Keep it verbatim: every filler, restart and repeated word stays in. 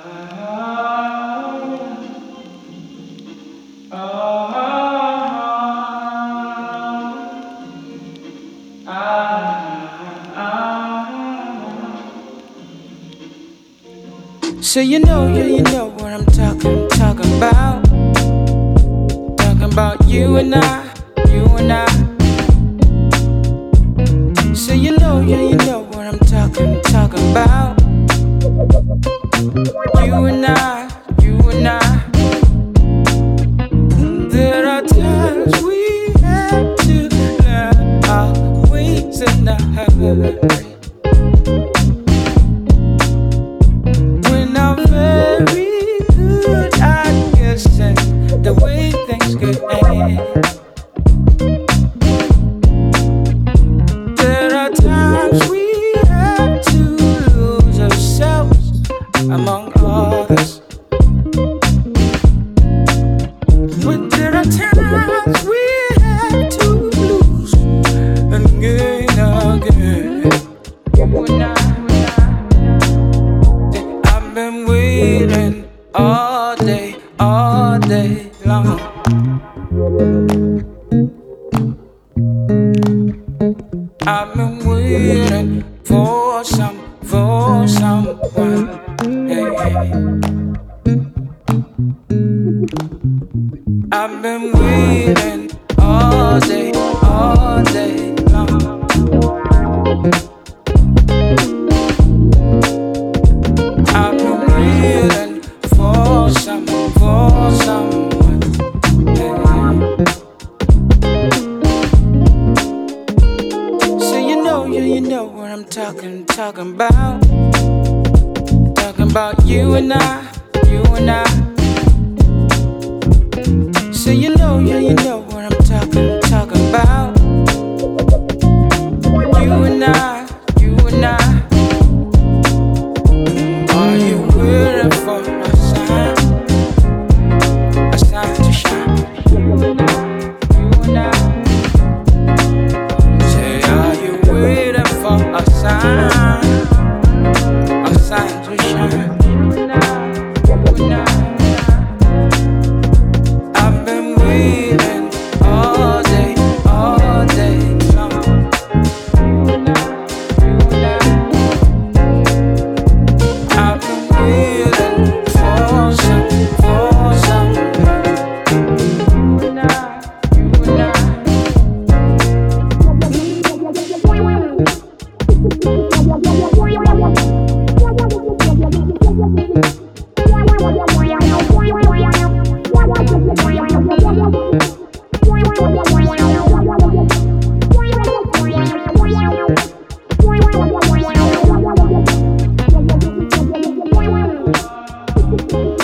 So you know, yeah, you know what I'm talking, talking about. Talking about you and I, you and I. So you know, yeah, you know what I'm talking, talking about. You and I, you and I. There are times we have to learn our ways in a hurry. We're not very good at guessing the way things could end. There are times we have to lose ourselves among others. But there are times we have to lose and gain again. You and I, I've been waiting all day, all day long. I've been waiting for some, for someone. Hey, hey. I've been waiting all day, all day long. I've been waiting for some, for someone. Yeah. So you know, yeah, you know what I'm talking, talking about. Talking about you and I, you and I. So you know, yeah, you know what I'm talking, talking about. You and I, you and I. Are you waiting for a sign? A sign to shine. You and I, you and I. Say, are you waiting for a sign? A sign to shine. You and I, you and I. I've been waiting all day, all day long. You and I, you and I. I've been waiting for some, for someone. You and I, you and I. Thank you.